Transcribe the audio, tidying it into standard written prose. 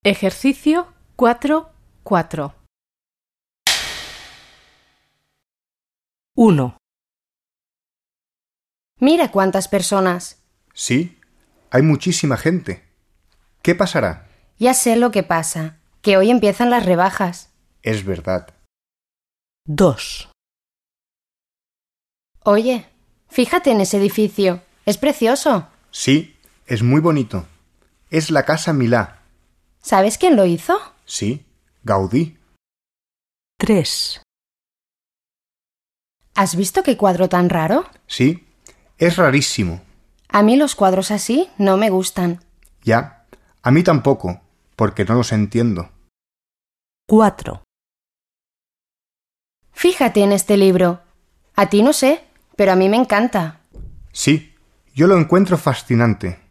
Ejercicio 4.4. 1. Mira cuántas personas. Sí, hay muchísima gente. ¿Qué pasará? Ya sé lo que pasa, que hoy empiezan las rebajas. Es verdad. 2. Oye, fíjate en ese edificio. Es precioso. Sí, es muy bonito. Es la Casa Milà. ¿Sabes quién lo hizo? Sí, Gaudí. 3. ¿Has visto qué cuadro tan raro? Sí, es rarísimo. A mí los cuadros así no me gustan. Ya, a mí tampoco, porque no los entiendo. 4. Fíjate en este libro. A ti no sé, pero a mí me encanta. Sí, yo lo encuentro fascinante.